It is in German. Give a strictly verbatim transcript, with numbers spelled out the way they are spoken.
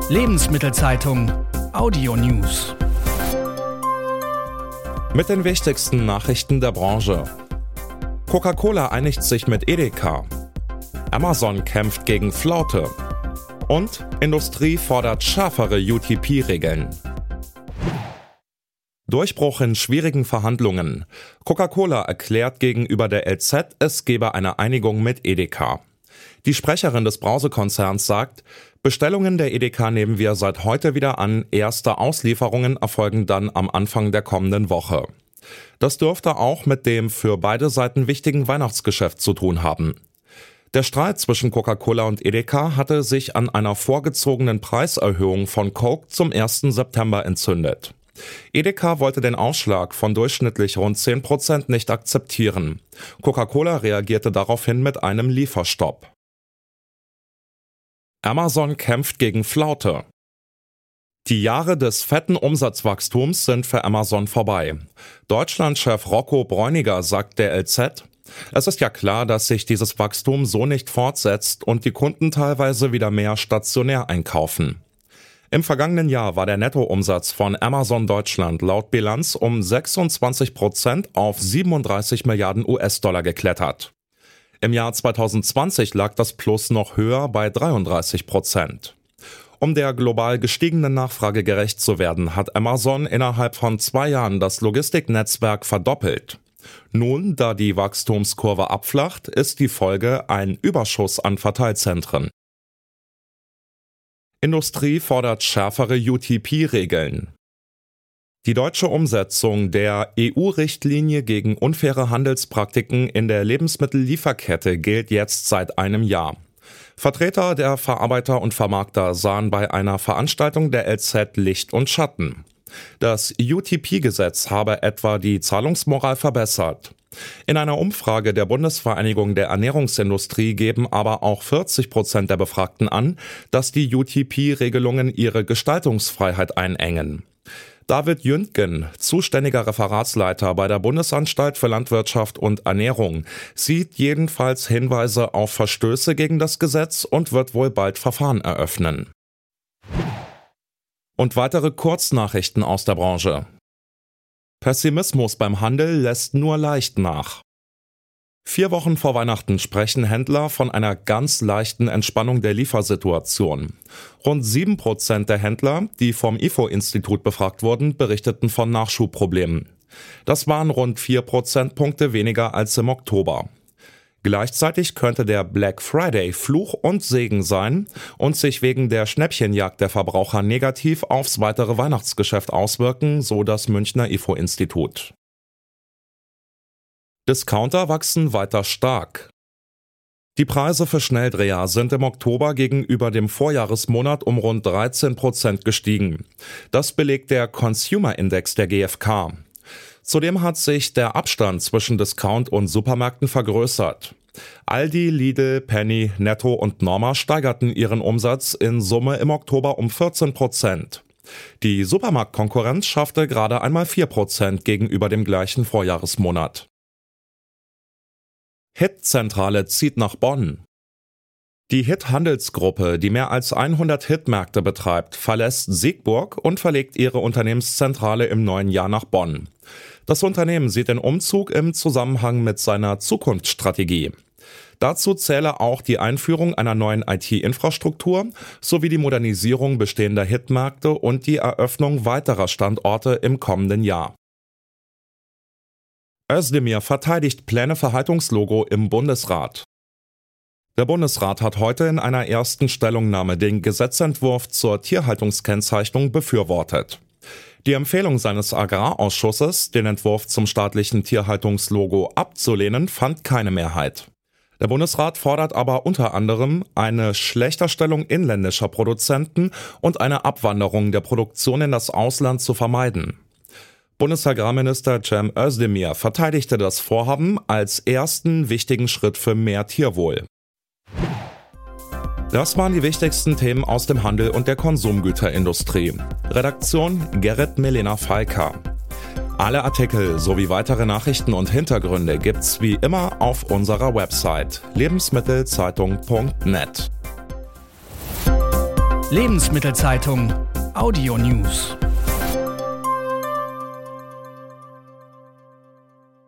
Lebensmittelzeitung Audio News. Mit den wichtigsten Nachrichten der Branche. Coca-Cola einigt sich mit Edeka. Amazon kämpft gegen Flaute. Und Industrie fordert schärfere U T P-Regeln. Durchbruch in schwierigen Verhandlungen. Coca-Cola erklärt gegenüber der L Z, es gebe eine Einigung mit Edeka. Die Sprecherin des Brausekonzerns sagt, Bestellungen der Edeka nehmen wir seit heute wieder an, erste Auslieferungen erfolgen dann am Anfang der kommenden Woche. Das dürfte auch mit dem für beide Seiten wichtigen Weihnachtsgeschäft zu tun haben. Der Streit zwischen Coca-Cola und Edeka hatte sich an einer vorgezogenen Preiserhöhung von Coke zum ersten September entzündet. Edeka wollte den Ausschlag von durchschnittlich rund zehn Prozent nicht akzeptieren. Coca-Cola reagierte daraufhin mit einem Lieferstopp. Amazon kämpft gegen Flaute. Die Jahre des fetten Umsatzwachstums sind für Amazon vorbei. Deutschlandchef Rocco Bräuniger sagt der L Z, es ist ja klar, dass sich dieses Wachstum so nicht fortsetzt und die Kunden teilweise wieder mehr stationär einkaufen. Im vergangenen Jahr war der Nettoumsatz von Amazon Deutschland laut Bilanz um sechsundzwanzig Prozent auf siebenunddreißig Milliarden U S-Dollar geklettert. Im Jahr zweitausendzwanzig lag das Plus noch höher bei dreiunddreißig Prozent. Um der global gestiegenen Nachfrage gerecht zu werden, hat Amazon innerhalb von zwei Jahren das Logistiknetzwerk verdoppelt. Nun, da die Wachstumskurve abflacht, ist die Folge ein Überschuss an Verteilzentren. Industrie fordert schärfere U T P-Regeln. Die deutsche Umsetzung der E U-Richtlinie gegen unfaire Handelspraktiken in der Lebensmittellieferkette gilt jetzt seit einem Jahr. Vertreter der Verarbeiter und Vermarkter sahen bei einer Veranstaltung der L Z Licht und Schatten. Das U T P-Gesetz habe etwa die Zahlungsmoral verbessert. In einer Umfrage der Bundesvereinigung der Ernährungsindustrie geben aber auch vierzig Prozent der Befragten an, dass die U T P-Regelungen ihre Gestaltungsfreiheit einengen. David Jündgen, zuständiger Referatsleiter bei der Bundesanstalt für Landwirtschaft und Ernährung, sieht jedenfalls Hinweise auf Verstöße gegen das Gesetz und wird wohl bald Verfahren eröffnen. Und weitere Kurznachrichten aus der Branche. Pessimismus beim Handel lässt nur leicht nach. Vier Wochen vor Weihnachten sprechen Händler von einer ganz leichten Entspannung der Liefersituation. Rund sieben Prozent der Händler, die vom I F O-Institut befragt wurden, berichteten von Nachschubproblemen. Das waren rund vier Prozentpunkte weniger als im Oktober. Gleichzeitig könnte der Black Friday Fluch und Segen sein und sich wegen der Schnäppchenjagd der Verbraucher negativ aufs weitere Weihnachtsgeschäft auswirken, so das Münchner I F O-Institut. Discounter wachsen weiter stark. Die Preise für Schnelldreher sind im Oktober gegenüber dem Vorjahresmonat um rund dreizehn Prozent gestiegen. Das belegt der Consumer Index der G F K. Zudem hat sich der Abstand zwischen Discount und Supermärkten vergrößert. Aldi, Lidl, Penny, Netto und Norma steigerten ihren Umsatz in Summe im Oktober um vierzehn Prozent. Die Supermarktkonkurrenz schaffte gerade einmal vier Prozent gegenüber dem gleichen Vorjahresmonat. Hit-Zentrale zieht nach Bonn. Die Hit-Handelsgruppe, die mehr als hundert Hit-Märkte betreibt, verlässt Siegburg und verlegt ihre Unternehmenszentrale im neuen Jahr nach Bonn. Das Unternehmen sieht den Umzug im Zusammenhang mit seiner Zukunftsstrategie. Dazu zähle auch die Einführung einer neuen I T-Infrastruktur sowie die Modernisierung bestehender Hit-Märkte und die Eröffnung weiterer Standorte im kommenden Jahr. Özdemir verteidigt Pläne für Haltungslogo im Bundesrat. Der Bundesrat hat heute in einer ersten Stellungnahme den Gesetzentwurf zur Tierhaltungskennzeichnung befürwortet. Die Empfehlung seines Agrarausschusses, den Entwurf zum staatlichen Tierhaltungslogo abzulehnen, fand keine Mehrheit. Der Bundesrat fordert aber unter anderem eine Schlechterstellung inländischer Produzenten und eine Abwanderung der Produktion in das Ausland zu vermeiden. Bundesagrarminister Cem Özdemir verteidigte das Vorhaben als ersten wichtigen Schritt für mehr Tierwohl. Das waren die wichtigsten Themen aus dem Handel und der Konsumgüterindustrie. Redaktion Gerrit Melena Falka. Alle Artikel sowie weitere Nachrichten und Hintergründe gibt's wie immer auf unserer Website lebensmittelzeitung punkt net. Lebensmittelzeitung Audio News.